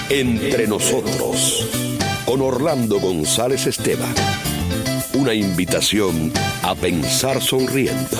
Entre nosotros, con Orlando González Esteban. Una invitación a pensar sonriendo.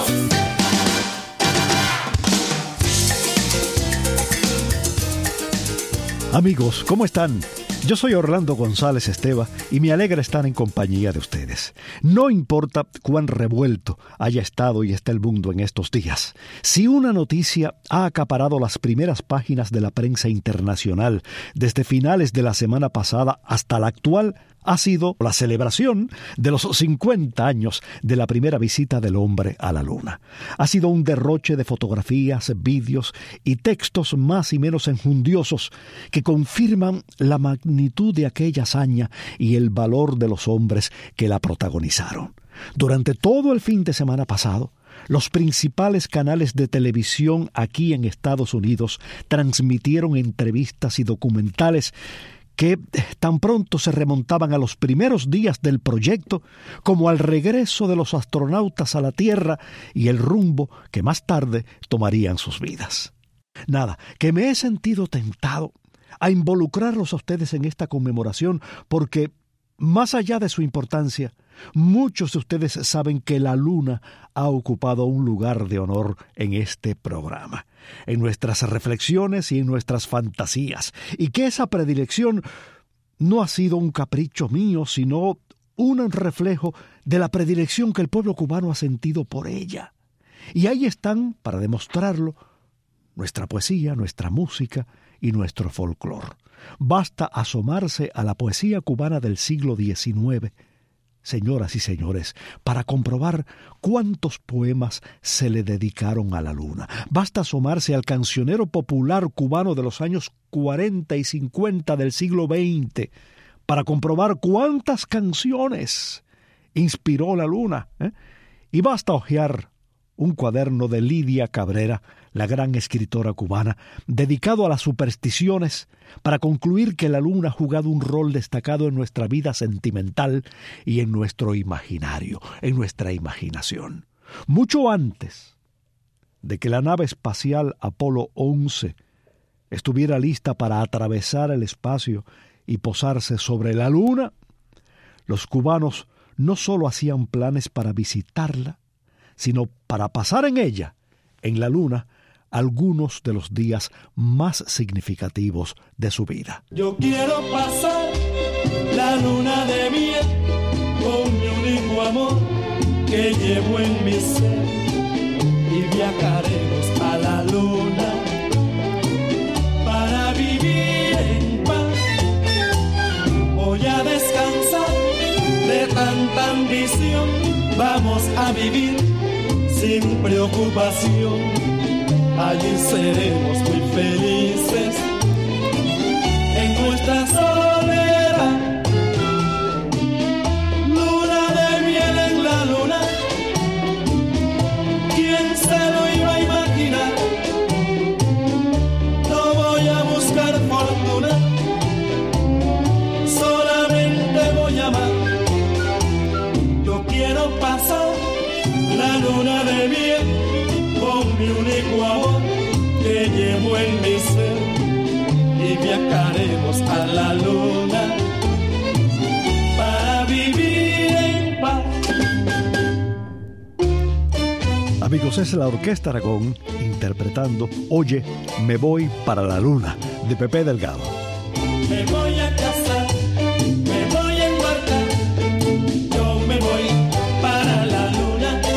Amigos, ¿cómo están? Yo soy Orlando González Esteban y me alegra estar en compañía de ustedes. No importa cuán revuelto haya estado y está el mundo en estos días, si una noticia ha acaparado las primeras páginas de la prensa internacional desde finales de la semana pasada hasta la actual, ha sido la celebración de los 50 años de la primera visita del hombre a la Luna. Ha sido un derroche de fotografías, vídeos y textos más y menos enjundiosos que confirman la magnitud de aquella hazaña y el valor de los hombres que la protagonizaron. Durante todo el fin de semana pasado, los principales canales de televisión aquí en Estados Unidos transmitieron entrevistas y documentales que tan pronto se remontaban a los primeros días del proyecto como al regreso de los astronautas a la Tierra y el rumbo que más tarde tomarían sus vidas. Nada, que me he sentido tentado a involucrarlos a ustedes en esta conmemoración porque, más allá de su importancia, muchos de ustedes saben que la Luna ha ocupado un lugar de honor en este programa, en nuestras reflexiones y en nuestras fantasías, y que esa predilección no ha sido un capricho mío, sino un reflejo de la predilección que el pueblo cubano ha sentido por ella. Y ahí están, para demostrarlo, nuestra poesía, nuestra música y nuestro folclore. Basta asomarse a la poesía cubana del siglo XIX, señoras y señores, para comprobar cuántos poemas se le dedicaron a la Luna. Basta asomarse al cancionero popular cubano de los años 40 y 50 del siglo XX para comprobar cuántas canciones inspiró la Luna, Y basta hojear un cuaderno de Lidia Cabrera, la gran escritora cubana, dedicado a las supersticiones, para concluir que la Luna ha jugado un rol destacado en nuestra vida sentimental y en nuestro imaginario, en nuestra imaginación. Mucho antes de que la nave espacial Apolo 11 estuviera lista para atravesar el espacio y posarse sobre la Luna, los cubanos no solo hacían planes para visitarla, sino para pasar en ella, en la Luna, algunos de los días más significativos de su vida. Yo quiero pasar la luna de miel con mi único amor que llevo en mi ser y viajaremos a la luna para vivir en paz. Voy a descansar de tanta ambición, vamos a vivir sin preocupación. Allí seremos muy felices en nuestra soledad. Luna de miel en la luna, ¿quién se lo iba a imaginar? No voy a buscar fortuna, solamente voy a amar. Yo quiero pasar la luna de miel con mi único amor que llevo en mi ser y viajaremos a la luna para vivir en paz. Amigos, es la Orquesta Aragón interpretando Oye, me voy para la Luna, de Pepe Delgado. Me voy a casar, me voy a embarcar, yo me voy para la luna.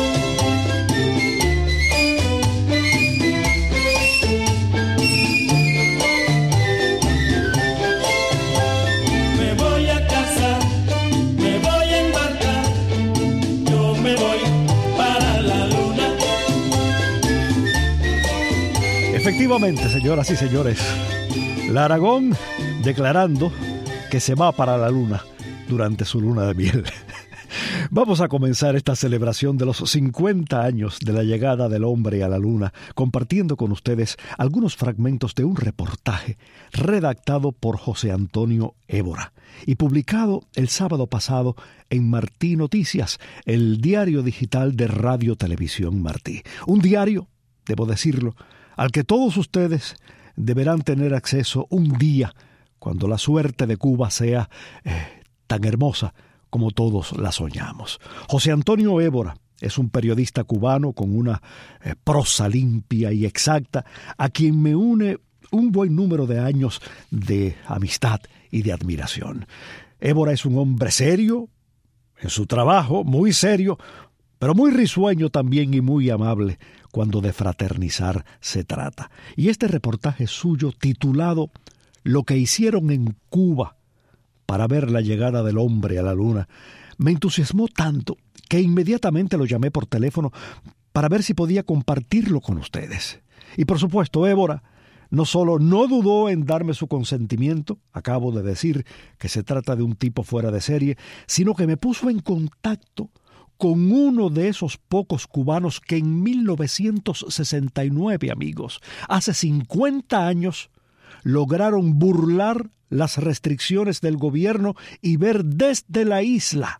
Efectivamente, señoras y señores, la Aragón declarando que se va para la Luna durante su luna de miel. Vamos a comenzar esta celebración de los 50 años de la llegada del hombre a la Luna, compartiendo con ustedes algunos fragmentos de un reportaje redactado por José Antonio Évora y publicado el sábado pasado en Martí Noticias, el diario digital de Radio Televisión Martí. Un diario, debo decirlo, al que todos ustedes deberán tener acceso un día cuando la suerte de Cuba sea tan hermosa como todos la soñamos. José Antonio Évora es un periodista cubano con una prosa limpia y exacta, a quien me une un buen número de años de amistad y de admiración. Évora es un hombre serio en su trabajo, muy serio, pero muy risueño también y muy amable cuando de fraternizar se trata. Y este reportaje suyo, titulado Lo que hicieron en Cuba para ver la llegada del hombre a la luna, me entusiasmó tanto que inmediatamente lo llamé por teléfono para ver si podía compartirlo con ustedes. Y por supuesto, Évora no solo no dudó en darme su consentimiento, acabo de decir que se trata de un tipo fuera de serie, sino que me puso en contacto con uno de esos pocos cubanos que en 1969, amigos, hace 50 años, lograron burlar las restricciones del gobierno y ver desde la isla,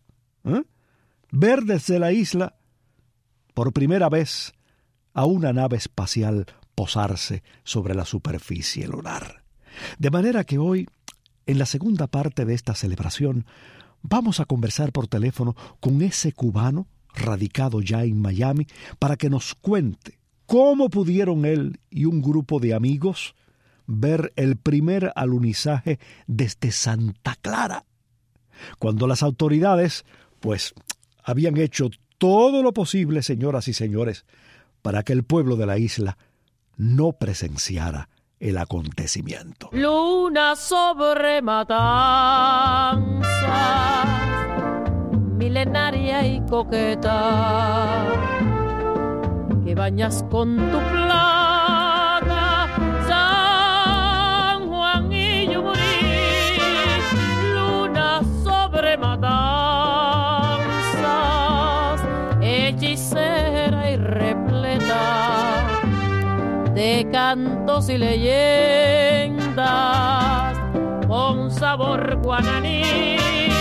por primera vez, a una nave espacial posarse sobre la superficie lunar. De manera que hoy, en la segunda parte de esta celebración, vamos a conversar por teléfono con ese cubano radicado ya en Miami para que nos cuente cómo pudieron él y un grupo de amigos ver el primer alunizaje desde Santa Clara, cuando las autoridades, pues, habían hecho todo lo posible, señoras y señores, para que el pueblo de la isla no presenciara el acontecimiento. Luna sobre Matanzas, milenaria y coqueta, que bañas con tu plata San Juan y Yumurí. Luna sobre Matanzas, hechicera y repleta de cantos y leyendas con sabor guananí.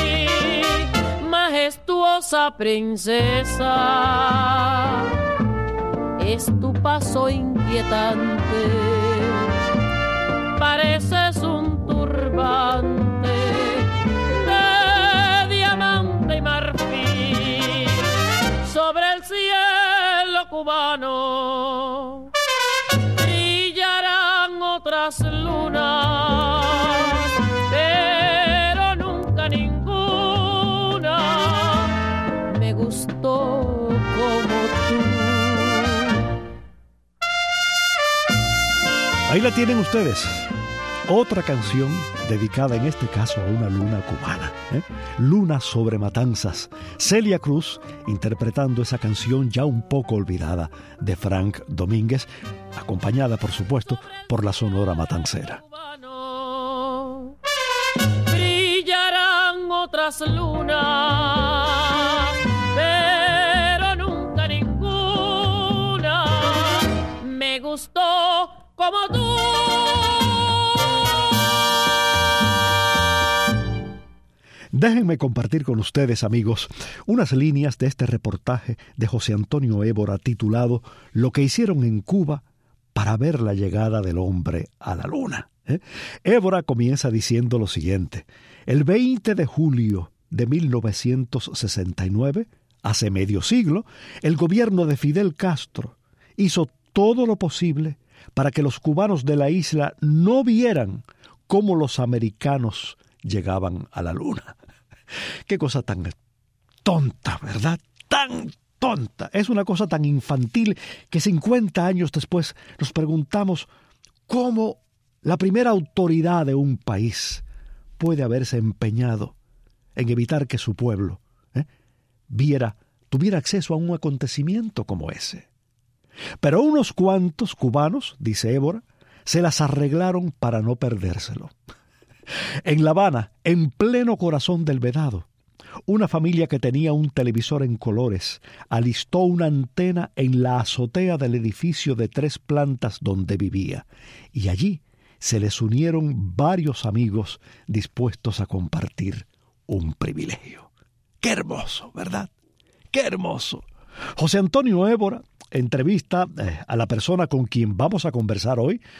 Majestuosa princesa, es tu paso inquietante, pareces un turbante de diamante y marfil sobre el cielo cubano. Otras lunas, pero nunca ninguna me gustó como tú. Ahí la tienen ustedes. Otra canción dedicada en este caso a una luna cubana, Luna sobre Matanzas. Celia Cruz interpretando esa canción ya un poco olvidada de Frank Domínguez, acompañada por supuesto por la Sonora Matancera. Brillarán otras lunas, pero nunca ninguna me gustó como tú. Déjenme compartir con ustedes, amigos, unas líneas de este reportaje de José Antonio Évora titulado Lo que hicieron en Cuba para ver la llegada del hombre a la luna. Évora comienza diciendo lo siguiente: el 20 de julio de 1969, hace medio siglo, el gobierno de Fidel Castro hizo todo lo posible para que los cubanos de la isla no vieran cómo los americanos llegaban a la luna. Qué cosa tan tonta, ¿verdad? Tan tonta. Es una cosa tan infantil que 50 años después nos preguntamos cómo la primera autoridad de un país puede haberse empeñado en evitar que su pueblo tuviera acceso a un acontecimiento como ese. Pero unos cuantos cubanos, dice Évora, se las arreglaron para no perdérselo. En La Habana, en pleno corazón del Vedado, una familia que tenía un televisor en colores alistó una antena en la azotea del edificio de 3 plantas donde vivía, y allí se les unieron varios amigos dispuestos a compartir un privilegio. ¡Qué hermoso!, ¿verdad? ¡Qué hermoso! José Antonio Évora entrevista a la persona con quien vamos a conversar hoy,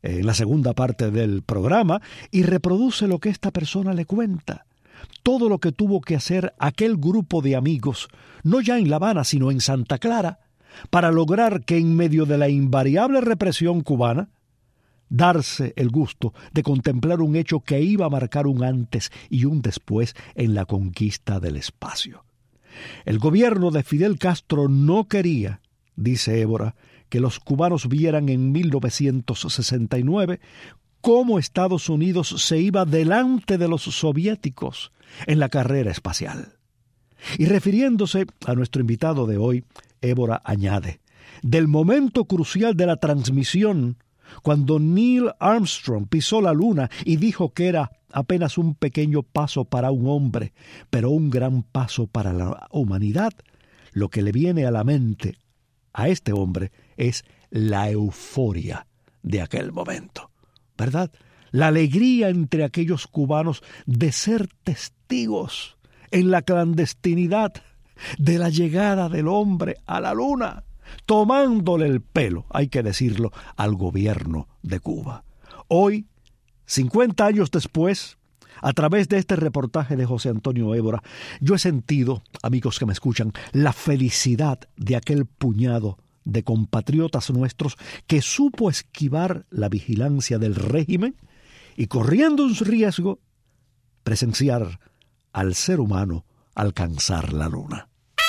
en la segunda parte del programa y reproduce lo que esta persona le cuenta. Todo lo que tuvo que hacer aquel grupo de amigos, no ya en La Habana, sino en Santa Clara, para lograr que en medio de la invariable represión cubana, darse el gusto de contemplar un hecho que iba a marcar un antes y un después en la conquista del espacio. El gobierno de Fidel Castro no quería, dice Évora, que los cubanos vieran en 1969 cómo Estados Unidos se iba delante de los soviéticos en la carrera espacial. Y refiriéndose a nuestro invitado de hoy, Évora añade, del momento crucial de la transmisión, cuando Neil Armstrong pisó la luna y dijo que era apenas un pequeño paso para un hombre, pero un gran paso para la humanidad, lo que le viene a la mente a este hombre es la euforia de aquel momento, ¿verdad? La alegría entre aquellos cubanos de ser testigos en la clandestinidad de la llegada del hombre a la luna, tomándole el pelo, hay que decirlo, al gobierno de Cuba. Hoy, 50 años después, a través de este reportaje de José Antonio Évora, yo he sentido, amigos que me escuchan, la felicidad de aquel puñado de compatriotas nuestros que supo esquivar la vigilancia del régimen y, corriendo un riesgo, presenciar al ser humano alcanzar la luna.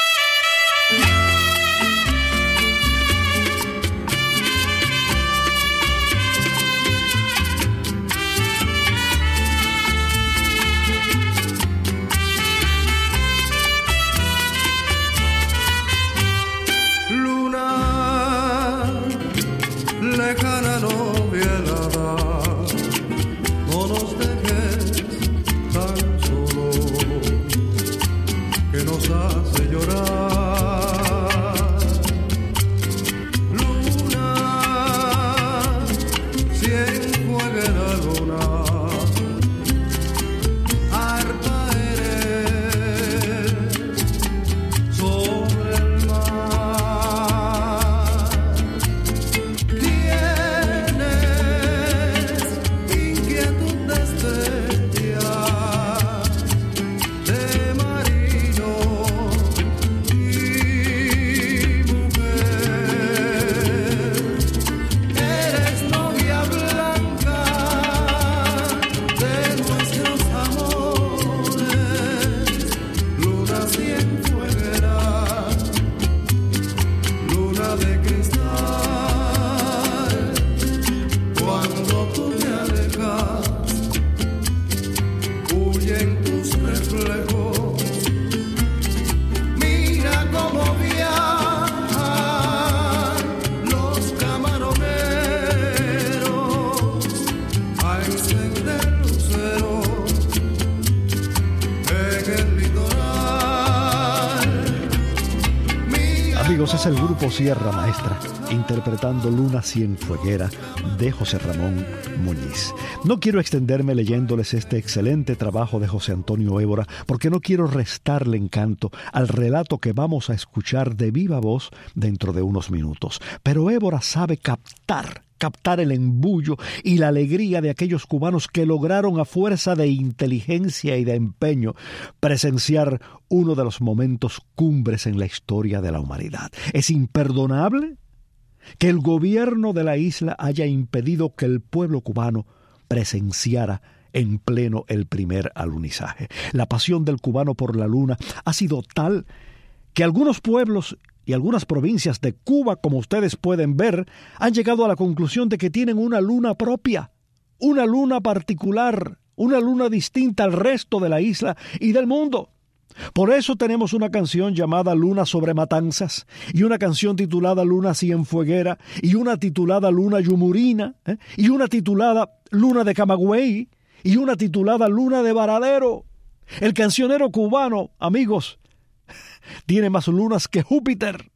Lejana novia helada, no nos dejes tan solos, que nos hace llorar. Luna, si enjuague la luna, harpa eres sobre el mar. Es el grupo Sierra Maestra interpretando Luna Cienfueguera de José Ramón Muñiz. No quiero extenderme leyéndoles este excelente trabajo de José Antonio Évora porque no quiero restarle encanto al relato que vamos a escuchar de viva voz dentro de unos minutos. Pero Évora sabe captar el embullo y la alegría de aquellos cubanos que lograron a fuerza de inteligencia y de empeño presenciar uno de los momentos cumbres en la historia de la humanidad. Es imperdonable que el gobierno de la isla haya impedido que el pueblo cubano presenciara en pleno el primer alunizaje. La pasión del cubano por la luna ha sido tal que algunos pueblos y algunas provincias de Cuba, como ustedes pueden ver, han llegado a la conclusión de que tienen una luna propia, una luna particular, una luna distinta al resto de la isla y del mundo. Por eso tenemos una canción llamada Luna sobre Matanzas, y una canción titulada Luna Cienfueguera, y una titulada Luna Yumurina, y una titulada Luna de Camagüey, y una titulada Luna de Varadero. El cancionero cubano, amigos, tiene más lunas que Júpiter.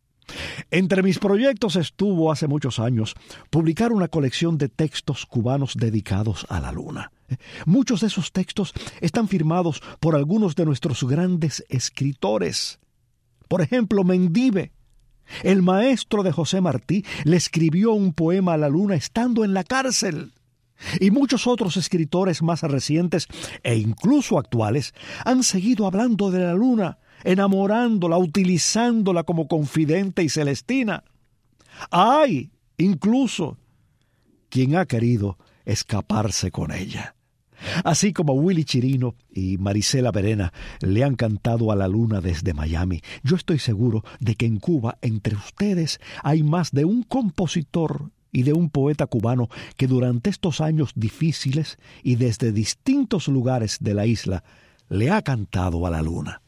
Entre mis proyectos estuvo hace muchos años publicar una colección de textos cubanos dedicados a la luna. Muchos de esos textos están firmados por algunos de nuestros grandes escritores. Por ejemplo, Mendive, El maestro de José Martí le escribió un poema a la luna estando en la cárcel. Y muchos otros escritores más recientes e incluso actuales han seguido hablando de la luna, enamorándola, utilizándola como confidente y celestina. Hay, incluso, quien ha querido escaparse con ella. Así como Willy Chirino y Marisela Verena le han cantado a la luna desde Miami, yo estoy seguro de que en Cuba, entre ustedes, hay más de un compositor y de un poeta cubano que durante estos años difíciles y desde distintos lugares de la isla le ha cantado a la luna.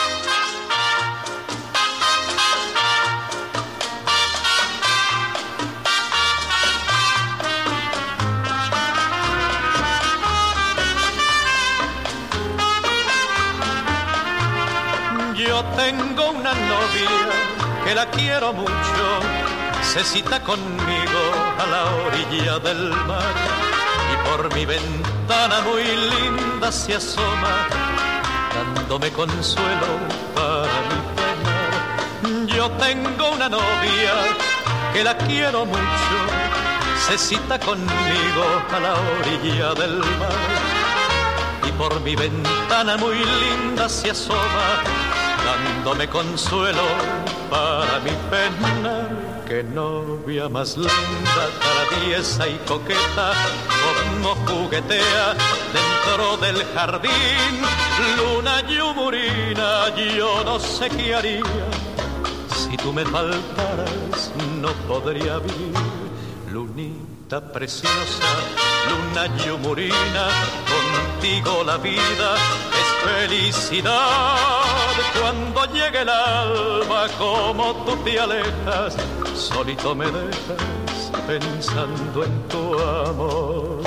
Yo tengo una novia que la quiero mucho, se cita conmigo a la orilla del mar y por mi ventana muy linda se asoma, dándome consuelo para mi penar. Yo tengo una novia que la quiero mucho, se cita conmigo a la orilla del mar y por mi ventana muy linda se asoma, dándome consuelo para mi pena. Qué novia más linda, traviesa y coqueta, como juguetea dentro del jardín. Luna yumurina, yo no sé qué haría, si tú me faltaras no podría vivir. Lunita preciosa, luna yumurina, contigo la vida es felicidad. Cuando llegue el alba, como tú te alejas, solito me dejas pensando en tu amor.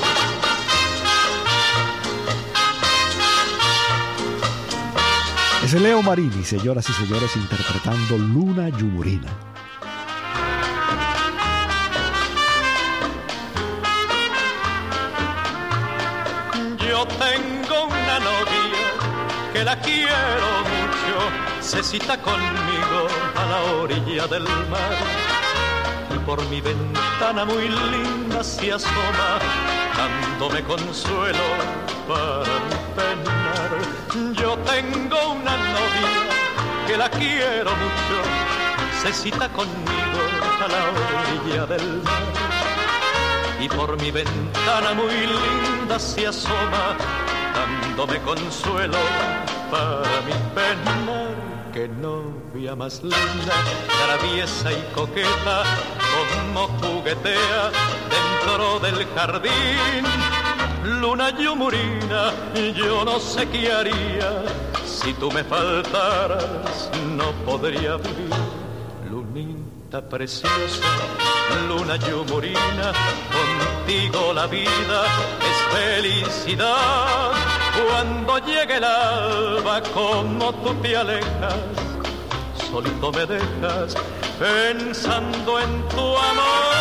Es Leo Marini, señoras y señores, interpretando Luna Yumurina. Yo tengo una novia que la quiero mucho, se cita conmigo a la orilla del mar y por mi ventana muy linda se asoma, dándome consuelo para mi penar. Yo tengo una novia que la quiero mucho, se cita conmigo a la orilla del mar y por mi ventana muy linda se asoma, dándome consuelo para mi penar. Qué novia más linda, traviesa y coqueta, como juguetea dentro del jardín. Luna yumurina, yo no sé qué haría, si tú me faltaras no podría vivir. Lunita preciosa, luna yumurina, contigo la vida es felicidad. Cuando llegue el alba, como tú te alejas, solito me dejas pensando en tu amor.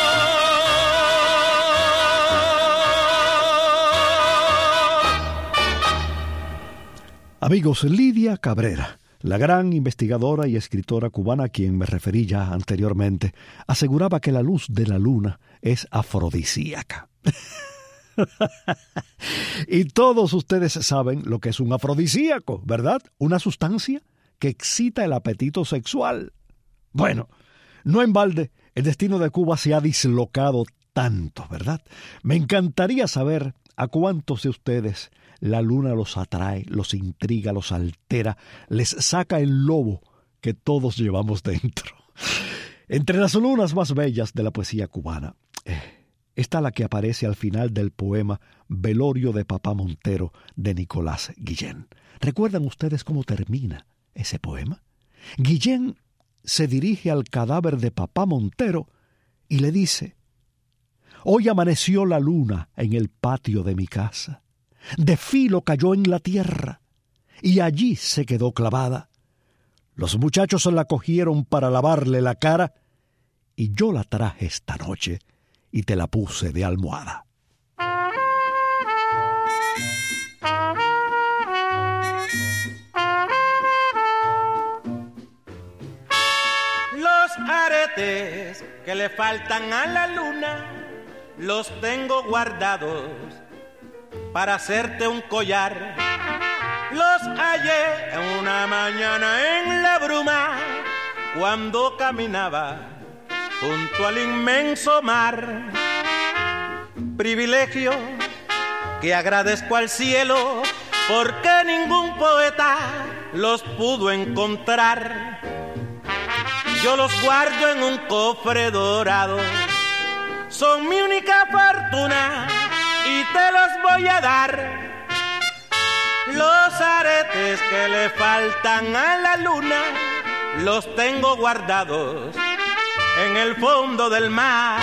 Amigos, Lidia Cabrera, la gran investigadora y escritora cubana a quien me referí ya anteriormente, aseguraba que la luz de la luna es afrodisíaca. Y todos ustedes saben lo que es un afrodisíaco, ¿verdad? Una sustancia que excita el apetito sexual. Bueno, no en balde, el destino de Cuba se ha dislocado tanto, ¿verdad? Me encantaría saber a cuántos de ustedes la luna los atrae, los intriga, los altera, les saca el lobo que todos llevamos dentro. Entre las lunas más bellas de la poesía cubana, está la que aparece al final del poema Velorio de Papá Montero de Nicolás Guillén. ¿Recuerdan ustedes cómo termina ese poema? Guillén se dirige al cadáver de Papá Montero y le dice: hoy amaneció la luna en el patio de mi casa, de filo cayó en la tierra y allí se quedó clavada. Los muchachos la cogieron para lavarle la cara y yo la traje esta noche y te la puse de almohada. aretes que le faltan a la luna los tengo guardados para hacerte un collar. Los hallé en una mañana en la bruma cuando caminaba junto al inmenso mar. Privilegio que agradezco al cielo porque ningún poeta los pudo encontrar. Yo los guardo en un cofre dorado, son mi única fortuna y te los voy a dar. Los aretes que le faltan a la luna los tengo guardados en el fondo del mar.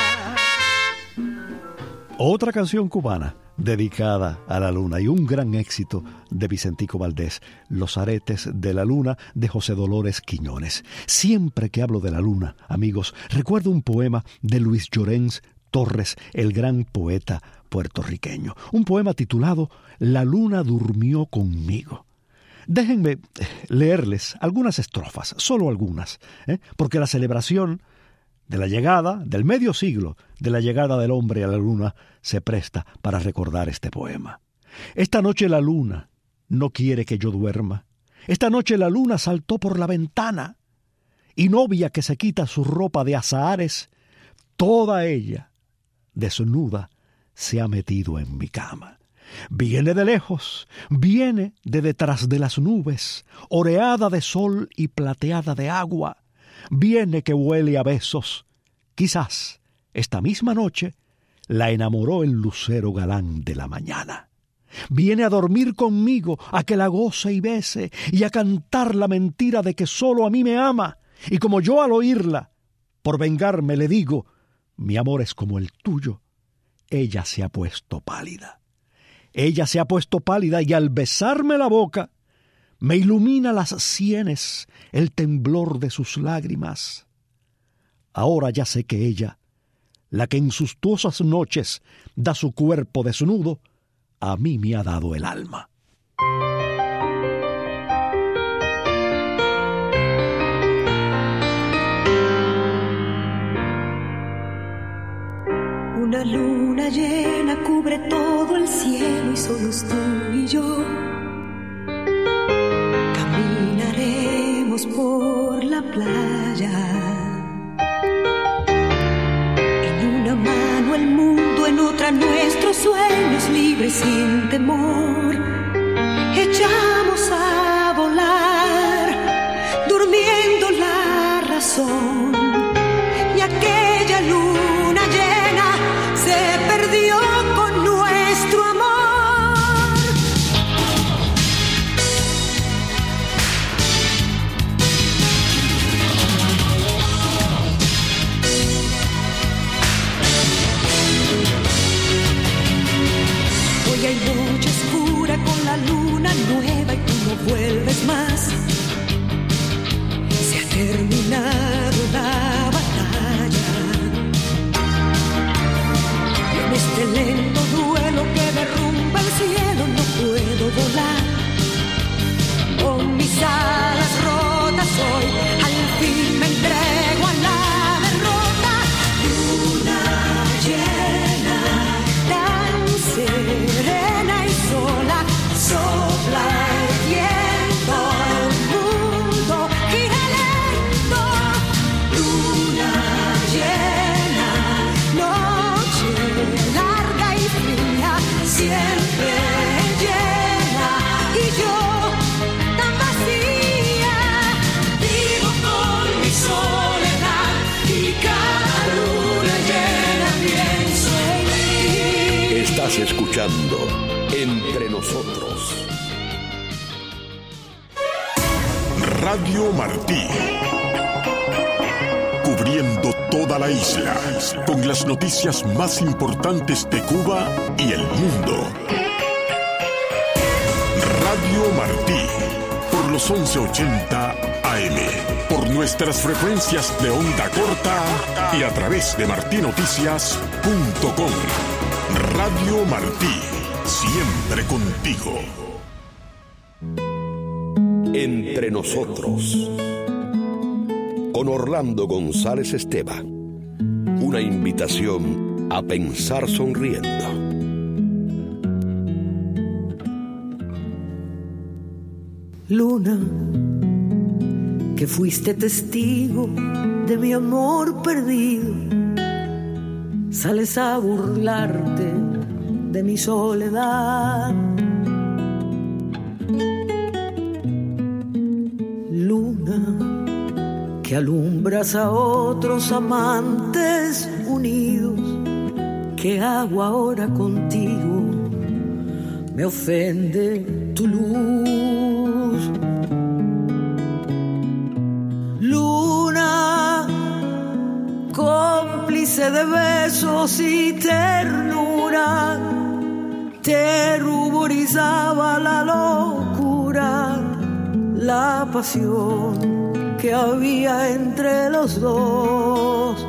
Otra canción cubana dedicada a la luna y un gran éxito de Vicentico Valdés, Los aretes de la luna, de José Dolores Quiñones. Siempre que hablo de la luna, amigos, recuerdo un poema de Luis Llorens Torres, el gran poeta puertorriqueño. Un poema titulado La luna durmió conmigo. Déjenme leerles algunas estrofas, solo algunas, porque la celebración de la llegada, del medio siglo, de la llegada del hombre a la luna, se presta para recordar este poema. Esta noche la luna no quiere que yo duerma. Esta noche la luna saltó por la ventana, y novia que se quita su ropa de azahares, toda ella, desnuda, se ha metido en mi cama. Viene de lejos, viene de detrás de las nubes, oreada de sol y plateada de agua. Viene que huele a besos. Quizás esta misma noche la enamoró el lucero galán de la mañana. Viene a dormir conmigo, a que la goce y bese, y a cantar la mentira de que solo a mí me ama. Y como yo al oírla, por vengarme le digo, mi amor es como el tuyo, ella se ha puesto pálida. Ella se ha puesto pálida y al besarme la boca, me ilumina las sienes el temblor de sus lágrimas. Ahora ya sé que ella, la que en suntuosas noches da su cuerpo desnudo, a mí me ha dado el alma. Una luna llena cubre todo el cielo y somos tú y yo. Caminaremos por la playa. En una mano el mundo, en otra nuestros sueños libres sin temor. Echamos a volar, durmiendo la razón. Y aquella luna llena se perdió con nuestro amor. Hoy hay noche oscura con la luna nueva y tú no vuelves más. Se ha terminado la batalla. En este lento duelo que derrumba el cielo no puedo volar. Con mis alas rotas hoy al fin me entrego a la derrota. Luna llena, tan serena y sola, sopla el viento, el mundo gira lento. Luna llena, noche larga y fría, siempre llena y yo tan vacía. Vivo con mi soledad y cada luna llena pienso en ti. Estás escuchando Entre Nosotros. Radio Martí. Cubriendo toda la isla con las noticias más importantes de Cuba y el mundo. Radio Martí, por los 1180 AM, por nuestras frecuencias de onda corta y a través de martinoticias.com. Radio Martí, siempre contigo. Entre Nosotros. con Orlando González Esteva. Una invitación a pensar sonriendo. Luna, que fuiste testigo de mi amor perdido, sales a burlarte de mi soledad. Luna, que alumbras a otros amantes unidos, ¿qué hago ahora contigo? Me ofende tu luz. Luna, cómplice de besos y ternura, te ruborizaba la locura, la pasión que había entre los dos.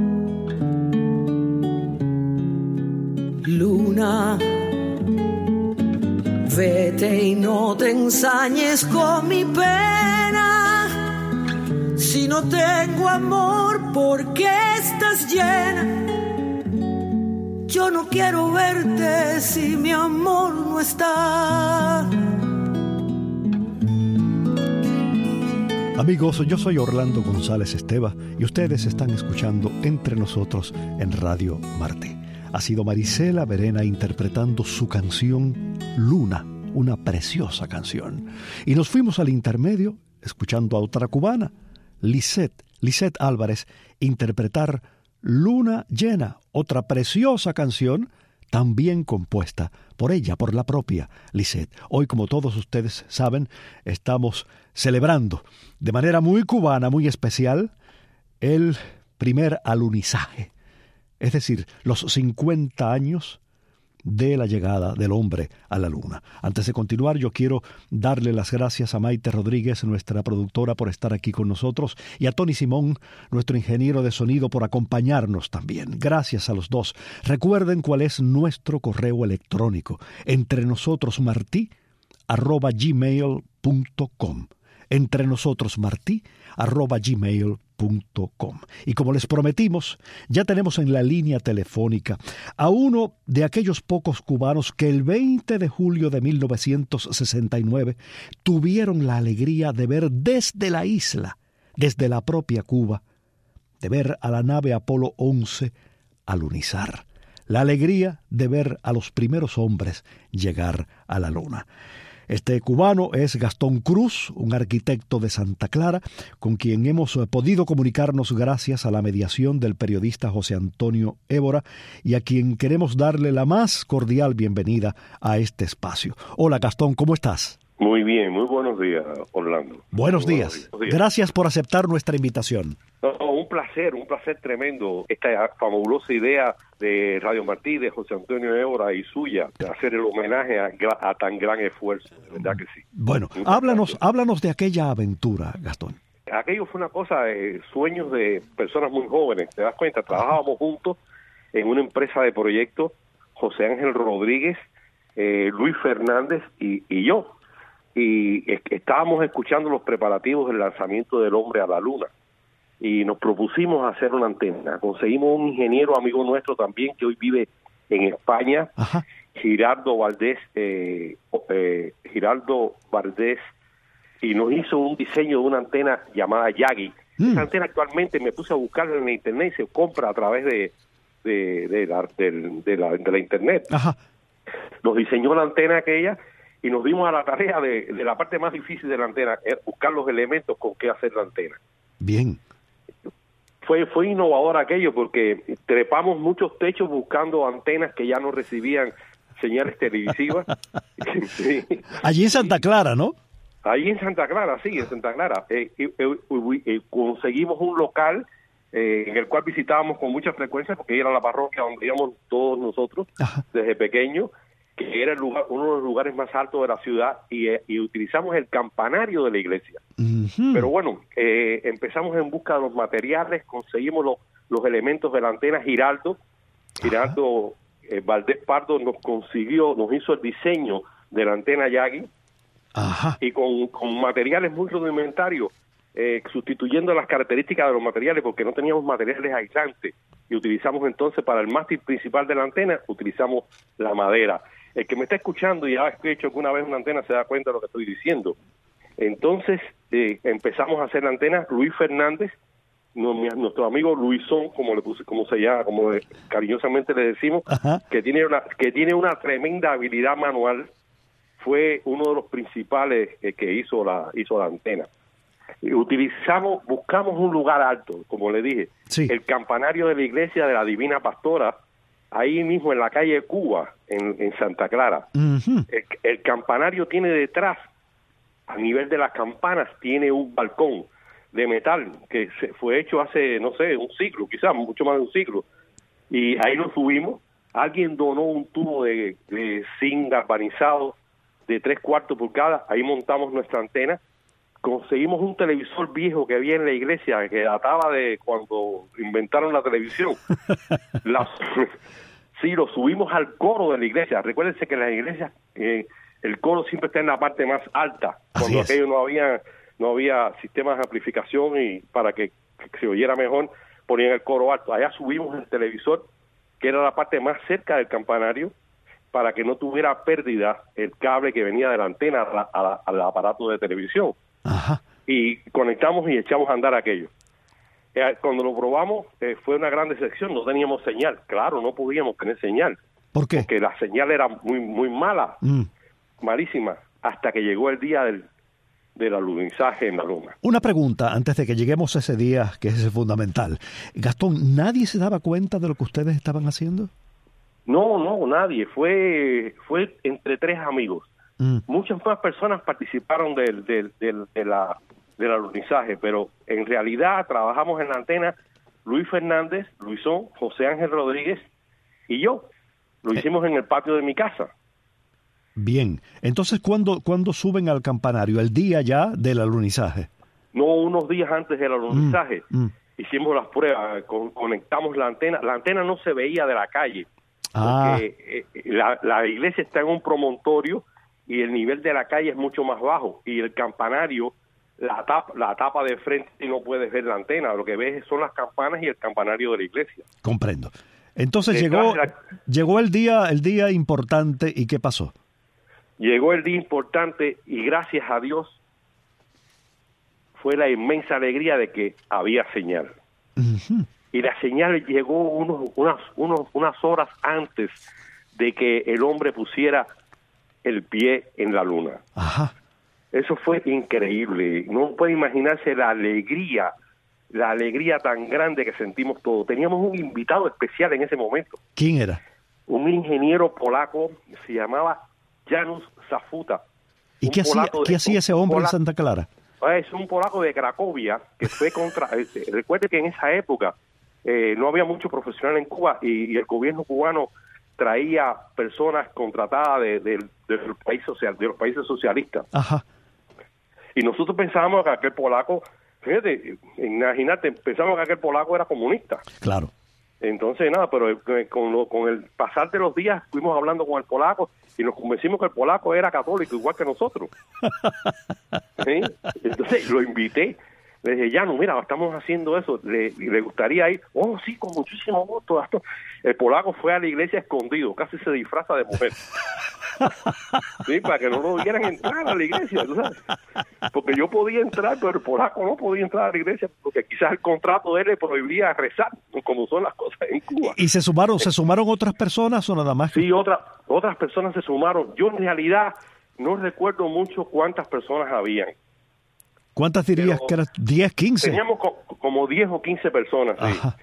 Luna, vete y no te ensañes con mi pena. Si no tengo amor, ¿por qué estás llena? Yo no quiero verte si mi amor no está. Amigos, yo soy Orlando González Esteva y ustedes están escuchando Entre Nosotros en Radio Martí. Ha sido Marisela Verena interpretando su canción Luna, una preciosa canción. Y nos fuimos al intermedio escuchando a otra cubana, Lisette Álvarez, interpretar Luna Llena, otra preciosa canción también compuesta por ella, por la propia Lisette. Hoy, como todos ustedes saben, estamos celebrando de manera muy cubana, muy especial, el primer alunizaje, es decir, los 50 años de la llegada del hombre a la luna. Antes de continuar, yo quiero darle las gracias a Maite Rodríguez, nuestra productora, por estar aquí con nosotros, y a Tony Simón, nuestro ingeniero de sonido, por acompañarnos también. Gracias a los dos. Recuerden cuál es nuestro correo electrónico: entrenosotrosmarti@gmail.com. entrenosotrosmarti@gmail.com. Y como les prometimos, ya tenemos en la línea telefónica a uno de aquellos pocos cubanos que el 20 de julio de 1969 tuvieron la alegría de ver desde la isla, desde la propia Cuba, de ver a la nave Apolo 11 alunizar. La alegría de ver a los primeros hombres llegar a la luna. Este cubano es Gastón Cruz, un arquitecto de Santa Clara, con quien hemos podido comunicarnos gracias a la mediación del periodista José Antonio Évora, y a quien queremos darle la más cordial bienvenida a este espacio. Hola Gastón, ¿cómo estás? Muy bien, muy buenos días, Orlando. Buenos días. Gracias por aceptar nuestra invitación. Un placer tremendo, esta fabulosa idea de Radio Martí, de José Antonio Évora y suya, de hacer el homenaje a tan gran esfuerzo, de verdad que sí. Bueno, háblanos de aquella aventura, Gastón. Aquello fue una cosa de sueños de personas muy jóvenes, ¿te das cuenta? Trabajábamos juntos en una empresa de proyectos, José Ángel Rodríguez, Luis Fernández y yo. Y estábamos escuchando los preparativos del lanzamiento del hombre a la luna. Y nos propusimos hacer una antena. Conseguimos un ingeniero amigo nuestro también que hoy vive en España, Ajá. Giraldo Valdés, y nos hizo un diseño de una antena llamada Yagi. Esa antena actualmente me puse a buscarla en la internet y se compra a través de la internet. Ajá. Nos diseñó la antena aquella y nos dimos a la tarea de la parte más difícil de la antena, buscar los elementos con que hacer la antena. Bien. Fue innovador aquello porque trepamos muchos techos buscando antenas que ya no recibían señales televisivas. Sí. Allí en Santa Clara, ¿no? Ahí en Santa Clara, sí, en Santa Clara. Conseguimos un local en el cual visitábamos con mucha frecuencia porque era la parroquia donde íbamos todos nosotros. Ajá. Desde pequeños, que era uno de los lugares más altos de la ciudad, y utilizamos el campanario de la iglesia. Uh-huh. Pero bueno, empezamos en busca de los materiales, conseguimos los elementos de la antena. Giraldo Valdés Pardo nos hizo el diseño de la antena Yagi. Ajá. Y con materiales muy rudimentarios sustituyendo las características de los materiales porque no teníamos materiales aislantes y utilizamos entonces para el mástil principal de la antena, utilizamos la madera. El que me está escuchando y ha hecho alguna vez una antena se da cuenta de lo que estoy diciendo. Entonces empezamos a hacer la antena. Luis Fernández, nuestro amigo Luisón, como se llama, como cariñosamente le decimos, que tiene una tremenda habilidad manual, fue uno de los principales que hizo la antena. Buscamos un lugar alto, como le dije, el campanario de la iglesia de la Divina Pastora, ahí mismo en la calle Cuba, en Santa Clara. Uh-huh. El campanario tiene detrás, a nivel de las campanas, tiene un balcón de metal que fue hecho hace, no sé, un siglo, quizás mucho más de un siglo, y ahí lo subimos. Alguien donó un tubo de zinc galvanizado de 3/4 pulgadas, ahí montamos nuestra antena. Conseguimos un televisor viejo que había en la iglesia, que databa de cuando inventaron la televisión. Sí, lo subimos al coro de la iglesia. Recuérdense que en las iglesias el coro siempre está en la parte más alta. Cuando aquello no había sistemas de amplificación y para que se oyera mejor, ponían el coro alto. Allá subimos el televisor, que era la parte más cerca del campanario, para que no tuviera pérdida el cable que venía de la antena al aparato de televisión. Ajá. Y conectamos y echamos a andar aquello. Cuando lo probamos fue una gran decepción, no teníamos señal. Claro, no podíamos tener señal. ¿Por qué? Porque la señal era muy muy mala, malísima, hasta que llegó el día del alunizaje en la luna. Una pregunta antes de que lleguemos a ese día, que es fundamental. Gastón, ¿nadie se daba cuenta de lo que ustedes estaban haciendo? No, nadie. Fue entre 3 amigos. Muchas más personas participaron del alunizaje, pero en realidad trabajamos en la antena Luis Fernández, Luisón, José Ángel Rodríguez y yo. Lo hicimos en el patio de mi casa. Bien. Entonces, ¿cuándo suben al campanario? ¿El día ya del alunizaje? No, unos días antes del alunizaje. Hicimos las pruebas, conectamos la antena. La antena no se veía de la calle, porque la iglesia está en un promontorio y el nivel de la calle es mucho más bajo, y el campanario, la tapa de frente, y no puedes ver la antena, lo que ves son las campanas y el campanario de la iglesia. Comprendo. Entonces llegó el día importante, ¿y qué pasó? Llegó el día importante y gracias a Dios fue la inmensa alegría de que había señal. Uh-huh. Y la señal llegó unas horas antes de que el hombre pusiera el pie en la luna. Ajá. Eso fue increíble. No puede imaginarse la alegría tan grande que sentimos todos. Teníamos un invitado especial en ese momento. ¿Quién era? Un ingeniero polaco, se llamaba Janusz Zafuta. ¿Y qué hacía ese hombre en Santa Clara? Es un polaco de Cracovia que fue contra... recuerde que en esa época no había mucho profesional en Cuba y el gobierno cubano traía personas contratadas de los países socialistas. Ajá. Y nosotros pensábamos que aquel polaco, fíjate, imagínate, pensábamos que aquel polaco era comunista. Claro. Entonces, nada, pero con el pasar de los días fuimos hablando con el polaco y nos convencimos que el polaco era católico igual que nosotros. ¿Sí? Entonces lo invité. Le dije, Llano, mira, estamos haciendo eso, ¿le gustaría ir? Oh, sí, con muchísimo gusto. El polaco fue a la iglesia escondido, casi se disfraza de mujer. Sí, para que no lo vieran entrar a la iglesia, ¿tú sabes? Porque yo podía entrar, pero el polaco no podía entrar a la iglesia, porque quizás el contrato de él le prohibía rezar, como son las cosas en Cuba. ¿Y se sumaron otras personas o nada más? Sí, otras personas se sumaron. Yo en realidad no recuerdo mucho cuántas personas habían. ¿Cuántas dirías que eran? ¿10, 15? Teníamos como 10 o 15 personas, sí. Ajá.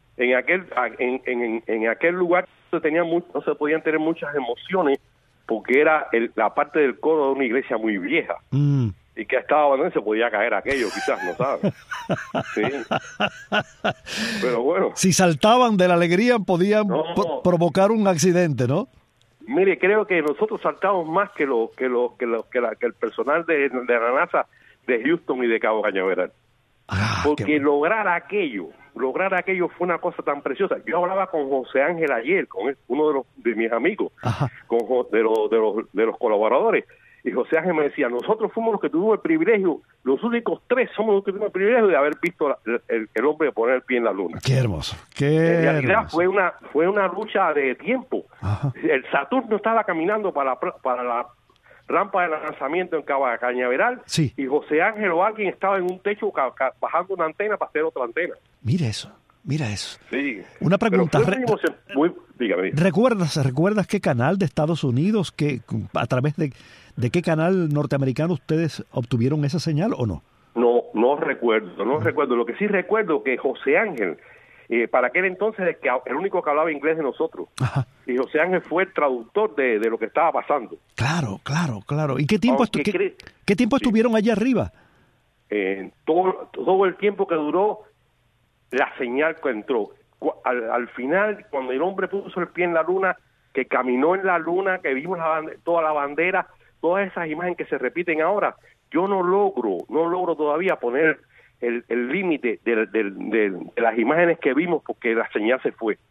En aquel lugar no se podían tener muchas emociones porque era la parte del coro de una iglesia muy vieja. Y que estaba abandonada, se podía caer aquello, quizás, no sabes. Sí. Pero bueno. Si saltaban de la alegría podían provocar un accidente, ¿no? Mire, creo que nosotros saltamos más que el personal de la NASA de Houston y de Cabo Cañaveral. Porque lograr aquello fue una cosa tan preciosa. Yo hablaba con José Ángel ayer, con uno de mis amigos, de los colaboradores, Y José Ángel me decía, nosotros fuimos los que tuvimos el privilegio, los únicos 3 somos los que tuvimos el privilegio de haber visto el hombre poner el pie en la luna. Qué hermoso, qué En realidad hermoso. fue una lucha de tiempo. Ajá. El Saturno estaba caminando para la rampa de lanzamiento en Cañaveral, Sí. y José Ángel o alguien estaba en un techo bajando una antena para hacer otra antena. Mira eso, mira eso. Sí. Una pregunta, Pero fue dígame. ¿Recuerdas qué canal de Estados Unidos, a través de qué canal norteamericano ustedes obtuvieron esa señal o no? No recuerdo. Lo que sí recuerdo que José Ángel, para aquel entonces el único que hablaba inglés de nosotros. Ajá. Y José Ángel fue el traductor de lo que estaba pasando. Claro. ¿Y qué tiempo, qué tiempo estuvieron allá arriba? Todo el tiempo que duró la señal que entró. Al final, cuando el hombre puso el pie en la luna, que caminó en la luna, que vimos toda la bandera, todas esas imágenes que se repiten ahora, yo no logro todavía poner el límite de las imágenes que vimos, porque la señal se fue.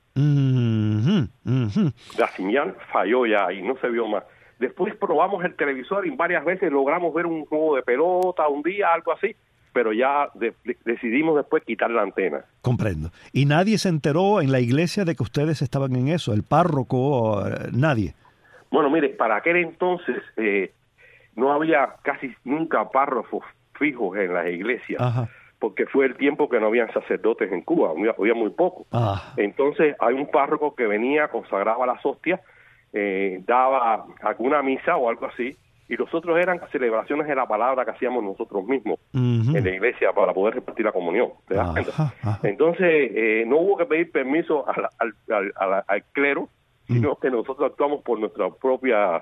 La señal falló ya y no se vio más. Después probamos el televisor y varias veces logramos ver un juego de pelota un día, algo así, pero ya decidimos después quitar la antena. Comprendo. ¿Y nadie se enteró en la iglesia de que ustedes estaban en eso? ¿El párroco? ¿Nadie? Bueno, mire, para aquel entonces no había casi nunca párrafos fijos en las iglesias. Ajá. Porque fue el tiempo que no habían sacerdotes en Cuba, había muy poco. Entonces hay un párroco que venía, consagraba las hostias, daba alguna misa o algo así, y los otros eran celebraciones de la palabra que hacíamos nosotros mismos en la iglesia para poder repartir la comunión. ¿Te das cuenta? Entonces no hubo que pedir permiso al clero, sino que nosotros actuamos por nuestra propia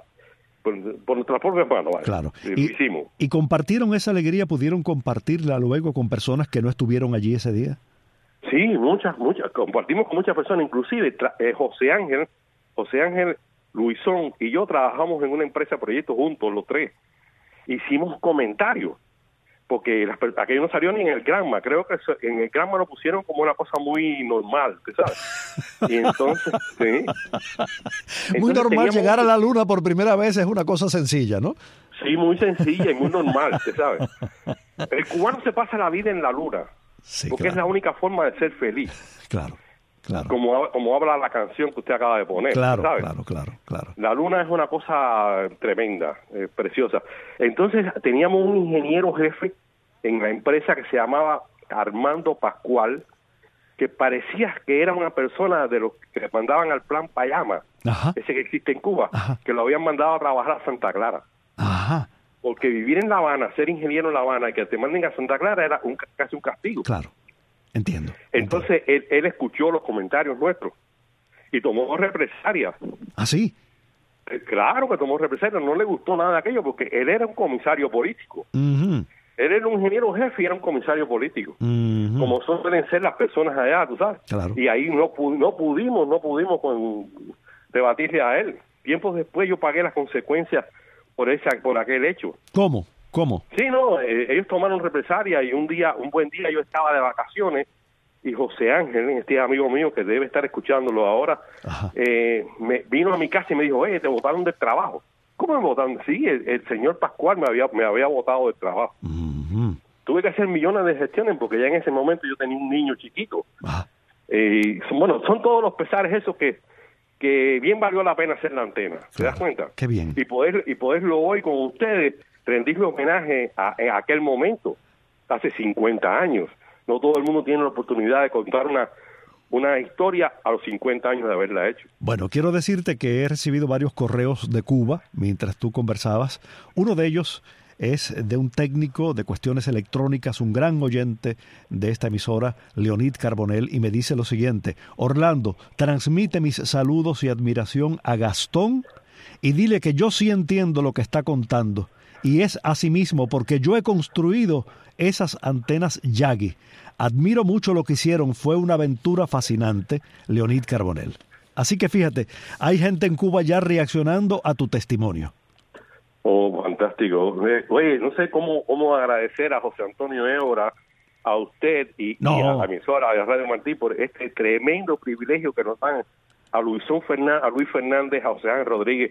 mano. ¿Vale? Claro. Lo hicimos. ¿Y compartieron esa alegría? ¿Pudieron compartirla luego con personas que no estuvieron allí ese día? Sí, muchas. Compartimos con muchas personas, inclusive José Ángel, Luisón y yo trabajamos en una empresa de proyectos juntos, los 3. Hicimos comentarios, porque aquello no salió ni en el Granma. Creo que en el Granma lo pusieron como una cosa muy normal, ¿sabes? Y entonces, sí. Muy normal llegar a la luna por primera vez es una cosa sencilla, ¿no? Sí, muy sencilla y muy normal, ¿sabes? El cubano se pasa la vida en la luna, sí, porque claro. Es la única forma de ser feliz. Claro. Como habla la canción que usted acaba de poner, claro, ¿sabes? Claro. La luna es una cosa tremenda, preciosa. Entonces teníamos un ingeniero jefe en la empresa que se llamaba Armando Pascual, que parecía que era una persona de los que mandaban al plan Payama, ese que existe en Cuba, que lo habían mandado a trabajar a Santa Clara. Ajá. Porque vivir en La Habana, ser ingeniero en La Habana y que te manden a Santa Clara era casi un castigo. Claro. Entiendo. Entonces él escuchó los comentarios nuestros y tomó represalias. ¿Ah, sí? Claro que tomó represalias, no le gustó nada de aquello porque él era un comisario político. Uh-huh. Él era un ingeniero jefe y era un comisario político. Uh-huh. Como suelen ser las personas allá, tú sabes. Claro. Y ahí no pudimos debatirle a él. Tiempos después yo pagué las consecuencias por aquel hecho. ¿Cómo? Sí, no, ellos tomaron represalia y un buen día yo estaba de vacaciones y José Ángel, este amigo mío que debe estar escuchándolo ahora, me vino a mi casa y me dijo, te botaron del trabajo. ¿Cómo me botaron? Sí, el señor Pascual me había botado del trabajo. Uh-huh. Tuve que hacer millones de gestiones porque ya en ese momento yo tenía un niño chiquito. Son todos los pesares esos que bien valió la pena hacer la antena. ¿Te das cuenta? Qué bien. Y poderlo hoy con ustedes rendirle homenaje en aquel momento, hace 50 años. No todo el mundo tiene la oportunidad de contar una historia a los 50 años de haberla hecho. Bueno, quiero decirte que he recibido varios correos de Cuba mientras tú conversabas. Uno de ellos es de un técnico de cuestiones electrónicas, un gran oyente de esta emisora, Leonid Carbonell, y me dice lo siguiente: Orlando, transmite mis saludos y admiración a Gastón y dile que yo sí entiendo lo que está contando. Y es asimismo porque yo he construido esas antenas Yagi. Admiro mucho lo que hicieron, fue una aventura fascinante, Leonid Carbonell. Así que fíjate, hay gente en Cuba ya reaccionando a tu testimonio. Oh, fantástico. Oye, no sé cómo agradecer a José Antonio Évora, a usted y a la emisora de Radio Martí por este tremendo privilegio que nos dan a Luis Fernández, a José Ángel Rodríguez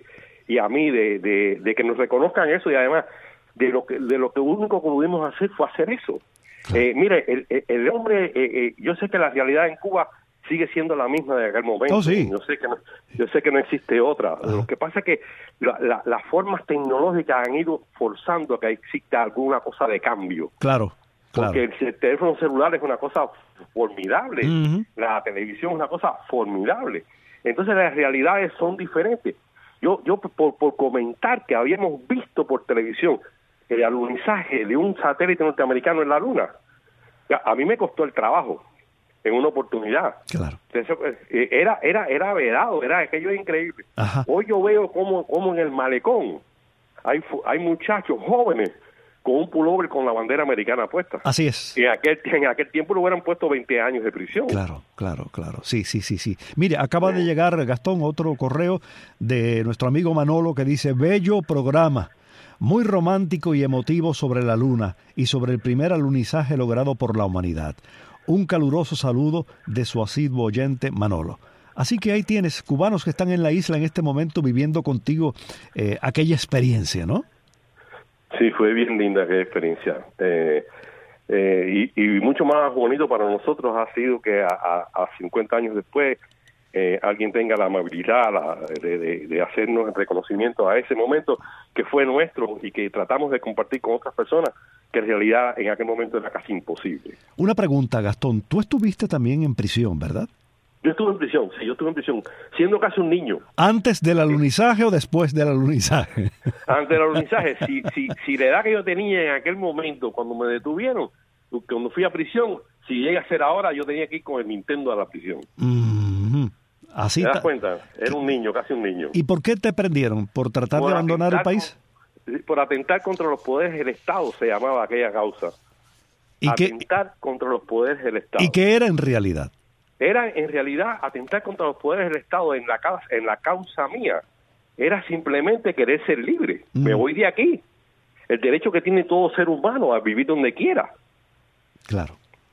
y a mí de que nos reconozcan eso, y además de lo que único que pudimos hacer fue hacer eso. Mire, el hombre, yo sé que la realidad en Cuba sigue siendo la misma de aquel momento. Oh, sí. Yo sé que no existe otra. Ajá. Lo que pasa es que las formas tecnológicas han ido forzando a que exista alguna cosa de cambio. Claro. Porque el teléfono celular es una cosa formidable, Uh-huh. La televisión es una cosa formidable. Entonces las realidades son diferentes. Yo por comentar que habíamos visto por televisión el alunizaje de un satélite norteamericano en la Luna, a mí me costó el trabajo en una oportunidad. Claro. Era vedado, era aquello increíble. Ajá. Hoy yo veo como en el malecón hay muchachos jóvenes con un pullover con la bandera americana puesta. Así es. En aquel tiempo le hubieran puesto 20 años de prisión. Claro. Sí. Mire, acaba de llegar, Gastón, otro correo de nuestro amigo Manolo que dice: bello programa, muy romántico y emotivo sobre la Luna y sobre el primer alunizaje logrado por la humanidad. Un caluroso saludo de su asiduo oyente Manolo. Así que ahí tienes, cubanos que están en la isla en este momento viviendo contigo aquella experiencia, ¿no? Sí, fue bien linda aquella experiencia. Y mucho más bonito para nosotros ha sido que a 50 años después alguien tenga la amabilidad de hacernos el reconocimiento a ese momento que fue nuestro y que tratamos de compartir con otras personas, que en realidad en aquel momento era casi imposible. Una pregunta, Gastón. Tú estuviste también en prisión, ¿verdad? Yo estuve en prisión, siendo casi un niño. ¿Antes del alunizaje o después del alunizaje? Antes del alunizaje. Si la edad que yo tenía en aquel momento, cuando me detuvieron, cuando fui a prisión, si llega a ser ahora, yo tenía que ir con el Nintendo a la prisión. Mm-hmm. Así ¿Te das cuenta? Era un niño, casi un niño. ¿Y por qué te prendieron? ¿Por tratar de abandonar el país? Por atentar contra los poderes del Estado, se llamaba aquella causa. Atentar contra los poderes del Estado. ¿Y qué era en realidad? Era en realidad atentar contra los poderes del Estado en la causa mía. Era simplemente querer ser libre. Me voy de aquí. El derecho que tiene todo ser humano a vivir donde quiera. Claro.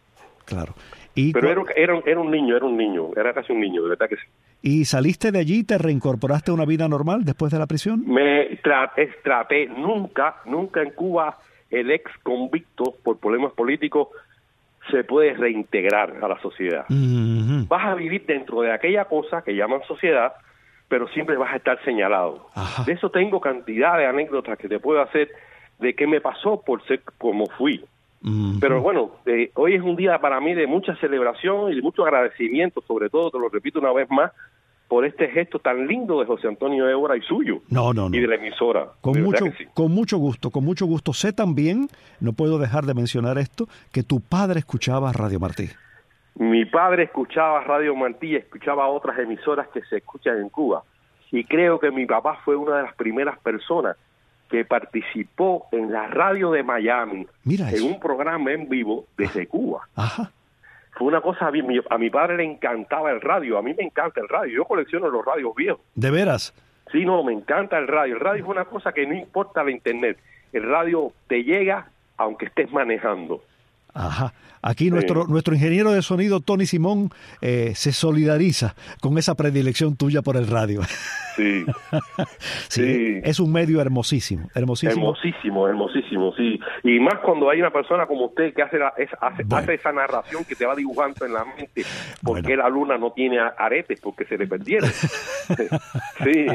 Pero era un niño, era casi un niño, de verdad que sí. ¿Y saliste de allí y te reincorporaste a una vida normal después de la prisión? Me traté, nunca en Cuba el ex convicto por problemas políticos se puede reintegrar a la sociedad. Mm-hmm. Vas a vivir dentro de aquella cosa que llaman sociedad, pero siempre vas a estar señalado. Ajá. De eso tengo cantidad de anécdotas que te puedo hacer de qué me pasó por ser como fui. Mm-hmm. Pero bueno, hoy es un día para mí de mucha celebración y de mucho agradecimiento, sobre todo, te lo repito una vez más, por este gesto tan lindo de José Antonio Évora y suyo. No. Y de la emisora. Con mucho gusto. Sé también, no puedo dejar de mencionar esto, que tu padre escuchaba Radio Martí. Mi padre escuchaba Radio Martí y escuchaba otras emisoras que se escuchan en Cuba. Y creo que mi papá fue una de las primeras personas que participó en la radio de Miami, en un programa en vivo desde Cuba. Ajá. Fue una cosa bien. A mi padre le encantaba el radio. A mí me encanta el radio. Yo colecciono los radios viejos. ¿De veras? Sí, no, me encanta el radio. El radio es una cosa que no importa la internet. El radio te llega aunque estés manejando. Ajá. Aquí nuestro ingeniero de sonido, Tony Simón, se solidariza con esa predilección tuya por el radio. Sí. Sí. Es un medio hermosísimo. Hermosísimo, sí. Y más cuando hay una persona como usted que hace esa narración que te va dibujando en la mente por qué la luna no tiene aretes, porque se le perdieron. Sí.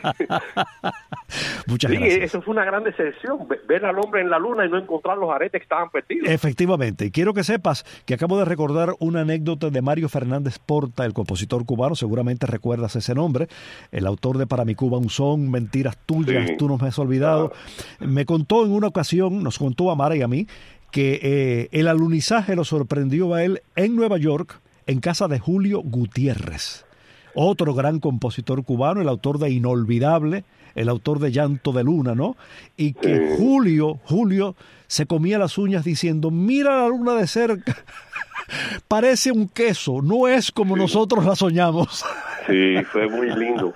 Muchas gracias. Eso fue una gran decepción, ver al hombre en la luna y no encontrar los aretes que estaban perdidos. Efectivamente. Y quiero que sepas que acabo de recordar una anécdota de Mario Fernández Porta, el compositor cubano, seguramente recuerdas ese nombre, el autor de Para mi Cuba un son, Mentiras tuyas, sí. Tú no me has olvidado. Me contó en una ocasión, nos contó a Mara y a mí, que el alunizaje lo sorprendió a él en Nueva York, en casa de Julio Gutiérrez, otro gran compositor cubano, el autor de Inolvidable, el autor de Llanto de Luna, ¿no? Y que Julio se comía las uñas diciendo: mira la luna de cerca, parece un queso, no es como nosotros la soñamos. Sí, fue muy lindo.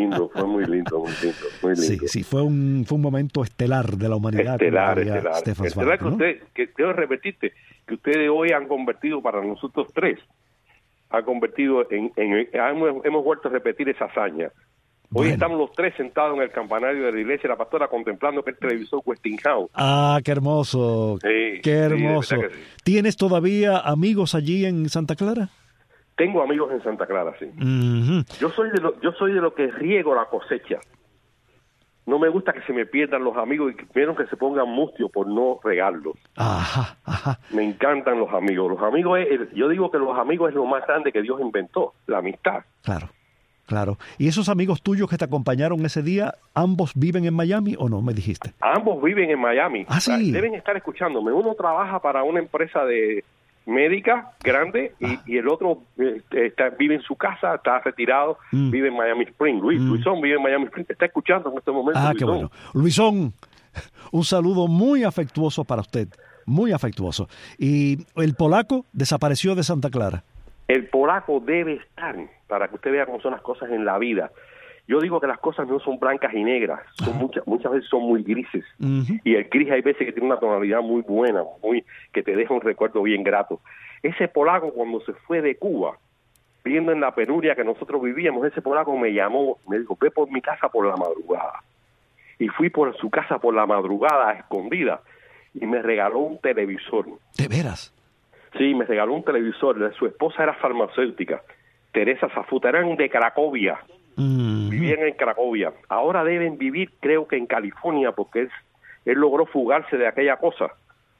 Sí, fue un momento estelar de la humanidad. Estelar. Zweig, ¿no? Que debo repetirte, que ustedes hoy han convertido para nosotros tres, hemos vuelto a repetir esa hazaña Hoy estamos los tres sentados en el campanario de la iglesia de la pastora contemplando aquel televisor Westinghouse. Ah, qué hermoso. Sí, qué hermoso. Sí, sí. ¿Tienes todavía amigos allí en Santa Clara? Tengo amigos en Santa Clara, sí. Uh-huh. Yo soy de lo que riego la cosecha. No me gusta que se me pierdan los amigos y que primero que se pongan mustios por no regarlos. Ajá, ajá. Me encantan los amigos. Los amigos yo digo que los amigos es lo más grande que Dios inventó, la amistad. Claro, claro. ¿Y esos amigos tuyos que te acompañaron ese día, ambos viven en Miami o no, me dijiste? Ambos viven en Miami. Ah, sí. Deben estar escuchándome. Uno trabaja para una empresa de médica grande y el otro vive en su casa, está retirado, vive en Miami Springs. Luisón vive en Miami Springs, está escuchando en este momento. Ah, Luisón. qué bueno. Luisón, un saludo muy afectuoso para usted, muy afectuoso. ¿Y el polaco desapareció de Santa Clara? El polaco debe estar, para que usted vea cómo son las cosas en la vida. Yo digo que las cosas no son blancas y negras, son muchas veces son muy grises. Uh-huh. Y el gris hay veces que tiene una tonalidad muy buena, que te deja un recuerdo bien grato. Ese polaco cuando se fue de Cuba, viendo en la penuria que nosotros vivíamos, ese polaco me llamó, me dijo, ve por mi casa por la madrugada. Y fui por su casa por la madrugada, a escondida, y me regaló un televisor. ¿De veras? Sí, me regaló un televisor. Su esposa era farmacéutica, Teresa Zafuta, eran de Cracovia. Vivían en Cracovia. Ahora deben vivir, creo que en California, porque él logró fugarse de aquella cosa.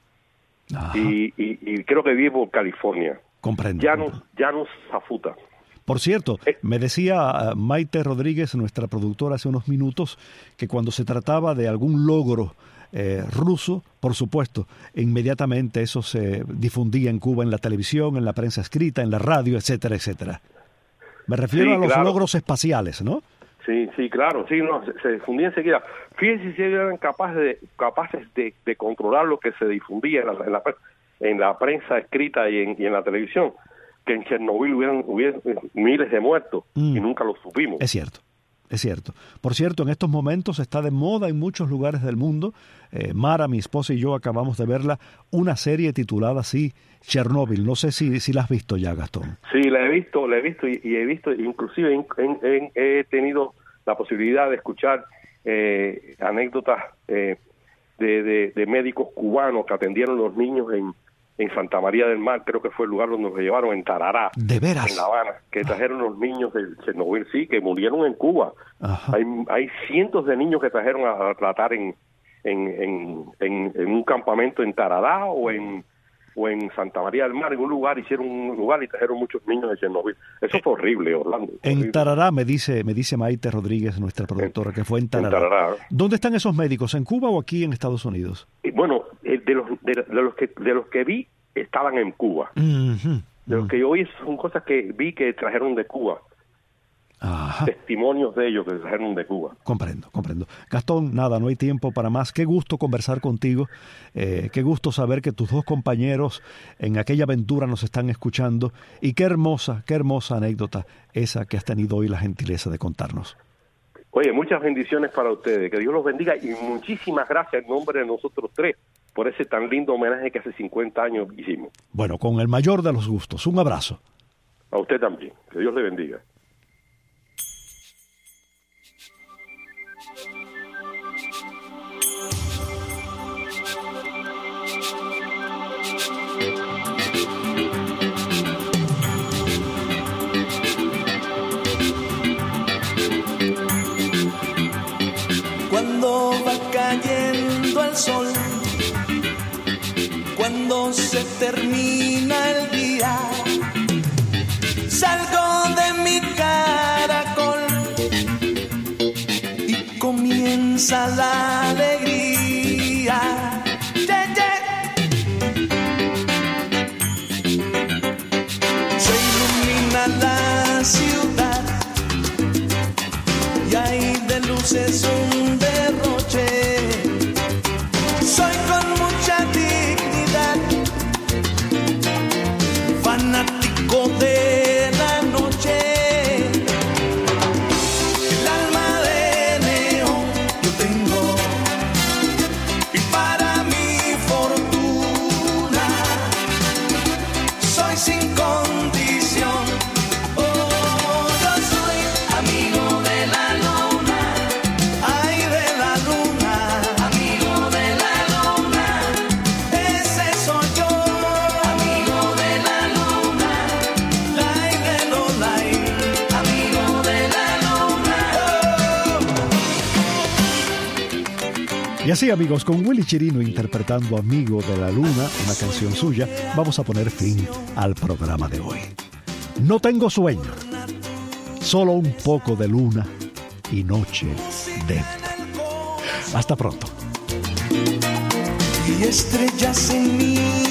Y creo que vive por California. Comprendo. Ya no Zafuta. Por cierto, me decía Maite Rodríguez, nuestra productora, hace unos minutos, que cuando se trataba de algún logro ruso, por supuesto, inmediatamente eso se difundía en Cuba, en la televisión, en la prensa escrita, en la radio, etcétera, etcétera. Me refiero a los logros espaciales, ¿no? Sí, claro, sí, no, se difundía enseguida. Fíjense si eran capaces de controlar lo que se difundía en la prensa escrita y en la televisión, que en Chernobyl hubieran miles de muertos y nunca lo supimos. Es cierto. Es cierto. Por cierto, en estos momentos está de moda en muchos lugares del mundo. Mara, mi esposa y yo acabamos de verla, una serie titulada así, Chernobyl. No sé si la has visto ya, Gastón. Sí, la he visto y he visto, inclusive he tenido la posibilidad de escuchar anécdotas de médicos cubanos que atendieron los niños en Santa María del Mar, creo que fue el lugar donde nos llevaron, en Tarará. ¿De veras? En La Habana, que trajeron los niños de Chernobyl, sí, que murieron en Cuba. Hay cientos de niños que trajeron a tratar en un campamento en Tarará o en Santa María del Mar, hicieron un lugar y trajeron muchos niños de Chernobyl. Eso fue horrible, Orlando. En Tarará, me dice Maite Rodríguez, nuestra productora, que fue en Tarará. ¿Dónde están esos médicos? ¿En Cuba o aquí en Estados Unidos? Bueno, de los que vi, estaban en Cuba. Uh-huh. De los que yo oí, son cosas que vi que trajeron de Cuba. Ajá. Testimonios de ellos que trajeron de Cuba. Comprendo. Gastón, nada, no hay tiempo para más. Qué gusto conversar contigo. Qué gusto saber que tus dos compañeros en aquella aventura nos están escuchando. Y qué hermosa anécdota esa que has tenido hoy la gentileza de contarnos. Oye, muchas bendiciones para ustedes. Que Dios los bendiga y muchísimas gracias en nombre de nosotros tres por ese tan lindo homenaje que hace 50 años hicimos. Bueno, con el mayor de los gustos. Un abrazo. A usted también. Que Dios le bendiga. Cuando va cayendo el sol, cuando se termina el día, salgo de mi caracol y comienza la alegría. Se ilumina la ciudad y hay de luces un derroche. Soy con mucha dignidad fanático de la noche. El alma de neón yo tengo y para mi fortuna soy sin condición. Oh, yo soy amigo de la noche. Y así, amigos, con Willy Chirino interpretando Amigo de la Luna, una canción suya, vamos a poner fin al programa de hoy. No tengo sueño, solo un poco de luna y noche dentro. Hasta pronto. Y estrellas en mí